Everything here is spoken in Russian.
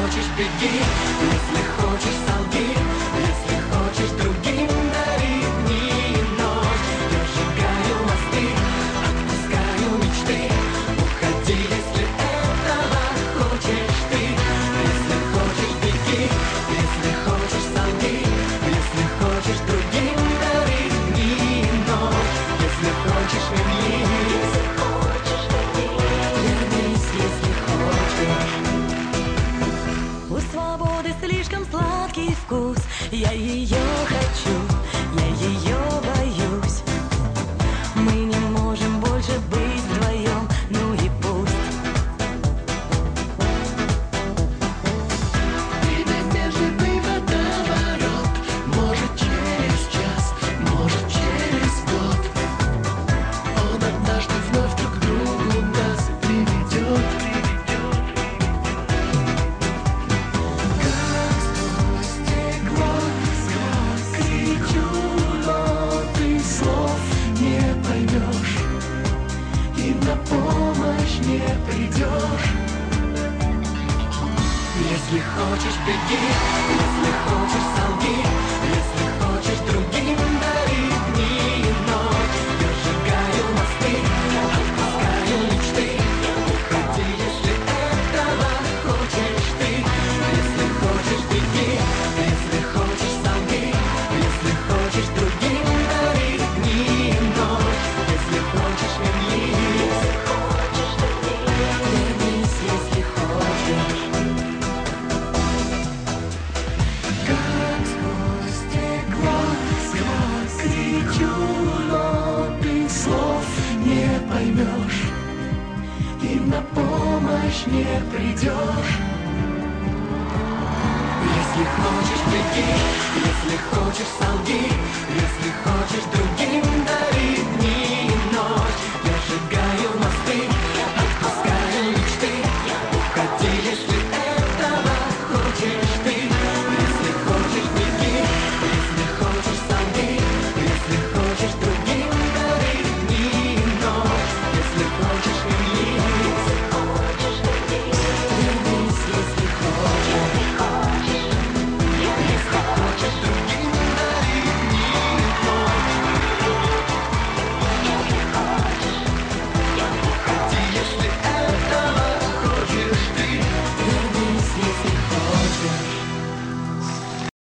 хочешь, беги, если хочешь, солги, если хочешь, другим дари дни и ночь. Я сжигаю мосты, отпускаю мечты. Уходи, если этого хочешь ты. Если хочешь, беги, если хочешь, солги, если хочешь, другим дари дни и ночь. Если хочешь, вернись, вернись, если хочешь. У свободы слишком сладкий вкус. Я ее хочу, я ее боюсь. Мы не можем больше быть вдвоем, ну и пусть. Время медленный водоворот, может через час, может через год. Он однажды вновь друг к другу нас приведет. Как сквозь стекло, кричу, но ты слов не поймешь и на помощь не придешь. Если хочешь, беги, если хочешь, солги, если хочешь, другим дари дни и ночь. Я сжигаю мосты, отпускаю мечты. Уходи, если этого хочешь ты. Если хочешь, беги, если хочешь, солги, если хочешь, другим дари дни и ночь. Если хочешь, вернись, вернись, если хочешь. Как сквозь стекло, кричу, но ты слов не поймешь и на помощь не придешь. Если хочешь, беги, если хочешь, солги,